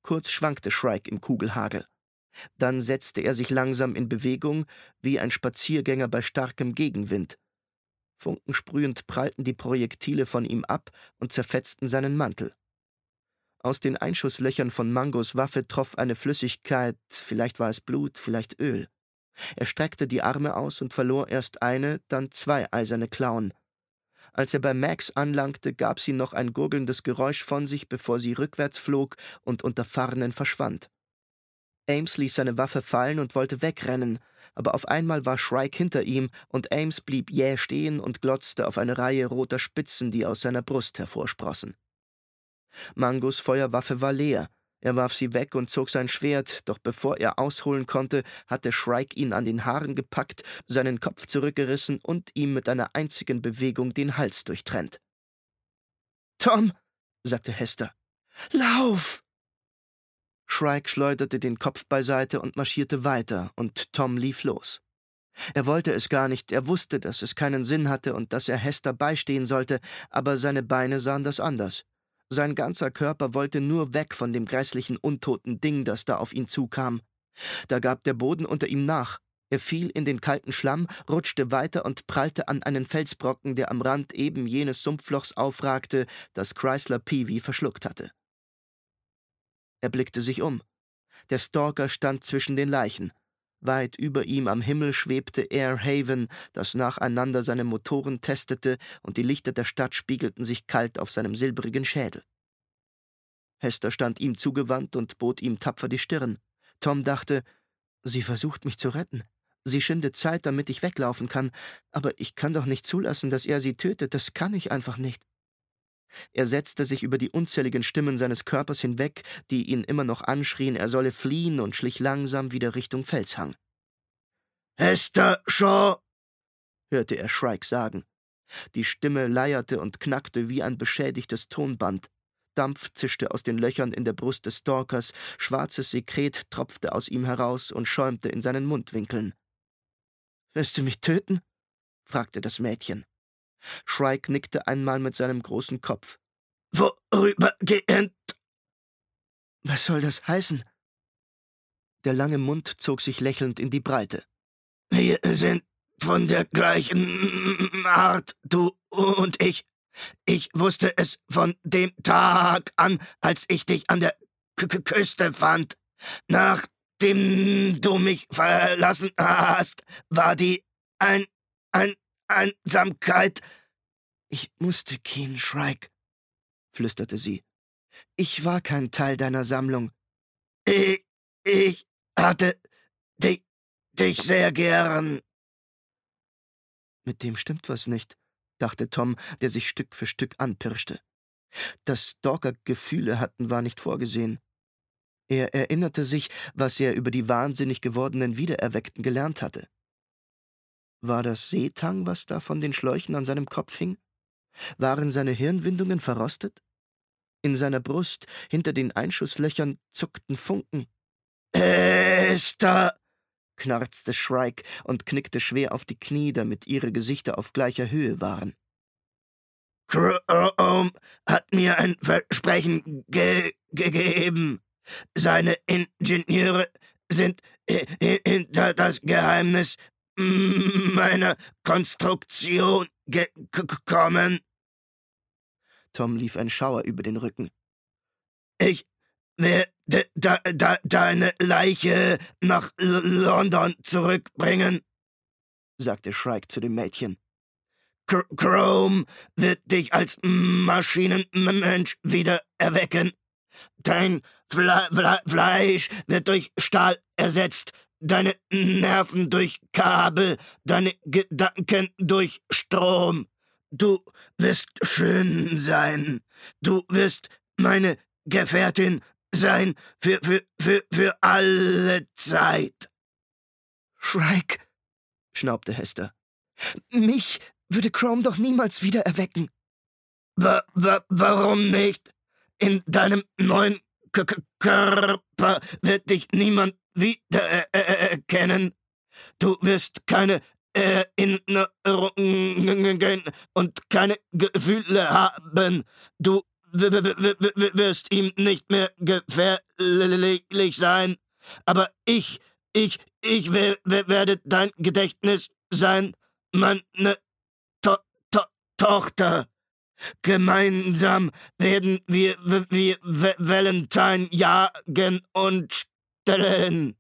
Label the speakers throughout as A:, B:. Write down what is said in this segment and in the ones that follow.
A: Kurz schwankte Shrike im Kugelhagel. Dann setzte er sich langsam in Bewegung, wie ein Spaziergänger bei starkem Gegenwind. Funkensprühend prallten die Projektile von ihm ab und zerfetzten seinen Mantel. Aus den Einschusslöchern von Mangos Waffe troff eine Flüssigkeit, vielleicht war es Blut, vielleicht Öl. Er streckte die Arme aus und verlor erst eine, dann 2 eiserne Klauen. Als er bei Max anlangte, gab sie noch ein gurgelndes Geräusch von sich, bevor sie rückwärts flog und unter Farnen verschwand. Ames ließ seine Waffe fallen und wollte wegrennen, aber auf einmal war Shrike hinter ihm und Ames blieb jäh stehen und glotzte auf eine Reihe roter Spitzen, die aus seiner Brust hervorsprossen. Mangos Feuerwaffe war leer. Er warf sie weg und zog sein Schwert, doch bevor er ausholen konnte, hatte Shrike ihn an den Haaren gepackt, seinen Kopf zurückgerissen und ihm mit einer einzigen Bewegung den Hals durchtrennt. »Tom«, sagte Hester, »lauf!« Shrike schleuderte den Kopf beiseite und marschierte weiter, und Tom lief los. Er wollte es gar nicht, er wusste, dass es keinen Sinn hatte und dass er Hester beistehen sollte, aber seine Beine sahen das anders. Sein ganzer Körper wollte nur weg von dem grässlichen, untoten Ding, das da auf ihn zukam. Da gab der Boden unter ihm nach. Er fiel in den kalten Schlamm, rutschte weiter und prallte an einen Felsbrocken, der am Rand eben jenes Sumpflochs aufragte, das Chrysler Peavey verschluckt hatte. Er blickte sich um. Der Stalker stand zwischen den Leichen. Weit über ihm am Himmel schwebte Air Haven, das nacheinander seine Motoren testete, und die Lichter der Stadt spiegelten sich kalt auf seinem silbrigen Schädel. Hester stand ihm zugewandt und bot ihm tapfer die Stirn. Tom dachte, sie versucht mich zu retten. Sie schindet Zeit, damit ich weglaufen kann, aber ich kann doch nicht zulassen, dass er sie tötet, das kann ich einfach nicht. Er setzte sich über die unzähligen Stimmen seines Körpers hinweg, die ihn immer noch anschrien, er solle fliehen, und schlich langsam wieder Richtung Felshang. »Hester Shaw«, hörte er Shrike sagen. Die Stimme leierte und knackte wie ein beschädigtes Tonband. Dampf zischte aus den Löchern in der Brust des Stalkers, schwarzes Sekret tropfte aus ihm heraus und schäumte in seinen Mundwinkeln. »Willst du mich töten?« fragte das Mädchen. Shrike nickte einmal mit seinem großen Kopf. »Vorübergehend.« »Was soll das heißen?« Der lange Mund zog sich lächelnd in die Breite. »Wir sind von der gleichen Art, du und ich. Ich wusste es von dem Tag an, als ich dich an der Küste fand. Nachdem du mich verlassen hast, war die Einsamkeit.« »Ich musste gehen, Shrike«, flüsterte sie. »Ich war kein Teil deiner Sammlung.« Ich hatte dich sehr gern.« »Mit dem stimmt was nicht«, dachte Tom, der sich Stück für Stück anpirschte. Dass Stalker Gefühle hatten, war nicht vorgesehen. Er erinnerte sich, was er über die wahnsinnig gewordenen Wiedererweckten gelernt hatte. War das Seetang, was da von den Schläuchen an seinem Kopf hing? Waren seine Hirnwindungen verrostet? In seiner Brust, hinter den Einschusslöchern, zuckten Funken. »Hester«, knarzte Shrike und knickte schwer auf die Knie, damit ihre Gesichter auf gleicher Höhe waren. »Chrome hat mir ein Versprechen gegeben. Seine Ingenieure sind hinter das Geheimnis meiner Konstruktion gekommen.« Tom lief ein Schauer über den Rücken. »Ich werde deine Leiche nach London zurückbringen«, sagte Shrike zu dem Mädchen. »Chrome wird dich als Maschinenmensch wieder erwecken. Dein Fleisch wird durch Stahl ersetzt, deine Nerven durch Kabel, deine Gedanken durch Strom. Du wirst schön sein. Du wirst meine Gefährtin sein für alle Zeit.« »Shrike«, schnaubte Hester, »mich würde Chrome doch niemals wieder erwecken.« »Warum nicht? In deinem neuen Körper wird dich niemand wiedererkennen. Du wirst keine Erinnerungen und keine Gefühle haben. Du wirst ihm nicht mehr gefährlich sein, aber ich werde dein Gedächtnis sein, meine to to Tochter. Gemeinsam werden wir Valentine jagen und stellen.«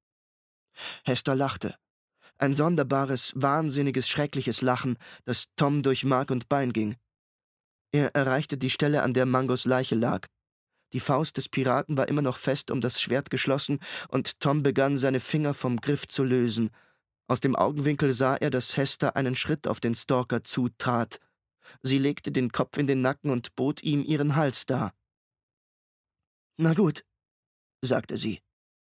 A: Hester lachte. Ein sonderbares, wahnsinniges, schreckliches Lachen, das Tom durch Mark und Bein ging. Er erreichte die Stelle, an der Mangos Leiche lag. Die Faust des Piraten war immer noch fest um das Schwert geschlossen, und Tom begann, seine Finger vom Griff zu lösen. Aus dem Augenwinkel sah er, dass Hester einen Schritt auf den Stalker zutrat. Sie legte den Kopf in den Nacken und bot ihm ihren Hals dar. »Na gut«, sagte sie.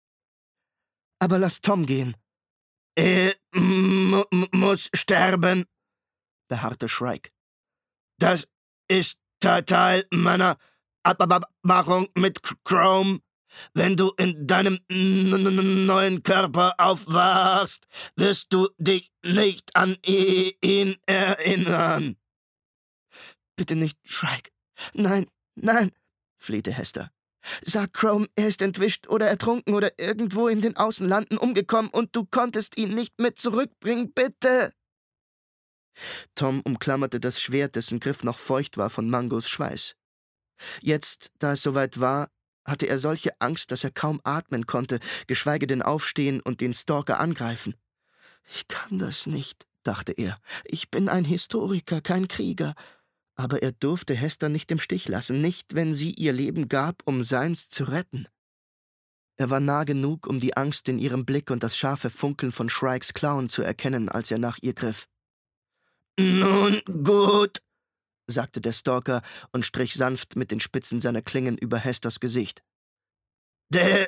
A: »Aber lass Tom gehen.« »Er muss sterben«, beharrte Shrike. »Das ist Teil meiner Abmachung mit Chrome. Wenn du in deinem neuen Körper aufwachst, wirst du dich nicht an ihn erinnern.« »Bitte nicht, Shrike. Nein, nein«, flehte Hester. »Sag Chrome, er ist entwischt oder ertrunken oder irgendwo in den Außenlanden umgekommen und du konntest ihn nicht mit zurückbringen, bitte!« Tom umklammerte das Schwert, dessen Griff noch feucht war von Mangos Schweiß. Jetzt, da es soweit war, hatte er solche Angst, dass er kaum atmen konnte, geschweige denn aufstehen und den Stalker angreifen. »Ich kann das nicht«, dachte er. »Ich bin ein Historiker, kein Krieger.« Aber er durfte Hester nicht im Stich lassen, nicht, wenn sie ihr Leben gab, um seins zu retten. Er war nah genug, um die Angst in ihrem Blick und das scharfe Funkeln von Shrikes Klauen zu erkennen, als er nach ihr griff. »Nun gut«, sagte der Stalker und strich sanft mit den Spitzen seiner Klingen über Hesters Gesicht. »Der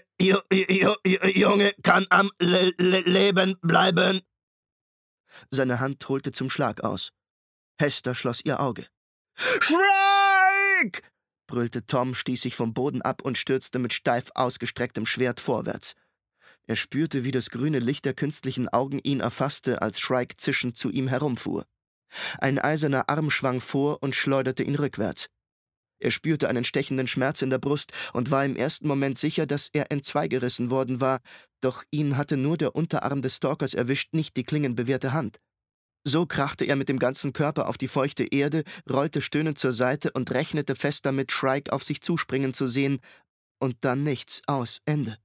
A: Junge kann am Leben bleiben.« Seine Hand holte zum Schlag aus. Hester schloss ihr Auge. »Shrike!« brüllte Tom, stieß sich vom Boden ab und stürzte mit steif ausgestrecktem Schwert vorwärts. Er spürte, wie das grüne Licht der künstlichen Augen ihn erfasste, als Shrike zischend zu ihm herumfuhr. Ein eiserner Arm schwang vor und schleuderte ihn rückwärts. Er spürte einen stechenden Schmerz in der Brust und war im ersten Moment sicher, dass er entzweigerissen worden war, doch ihn hatte nur der Unterarm des Stalkers erwischt, nicht die klingenbewehrte Hand. So krachte er mit dem ganzen Körper auf die feuchte Erde, rollte stöhnend zur Seite und rechnete fest damit, Shrike auf sich zuspringen zu sehen, und dann nichts, aus, Ende.